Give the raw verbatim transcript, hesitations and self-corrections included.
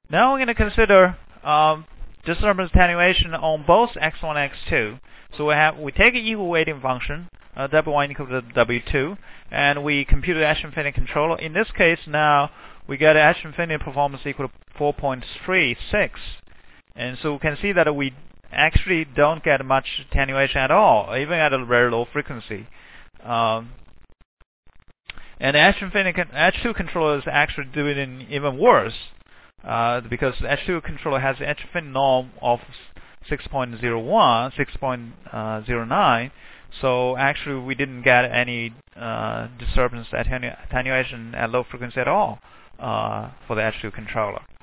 Now we're going to consider um, disturbance attenuation on both x one and x two. So we have we take an equal weighting function, uh, W one equal to W two, and we compute the H infinity controller. In this case, now we get H infinity performance equal to four point three six, and so we can see that we actually don't get much attenuation at all, even at a very low frequency. Um, and the H infinity H two controller is actually doing even worse. Uh, because the H two controller has an H infinity norm of six point zero one, six point zero nine, so actually we didn't get any uh, disturbance attenu attenuation at low frequency at all uh, for the H two controller.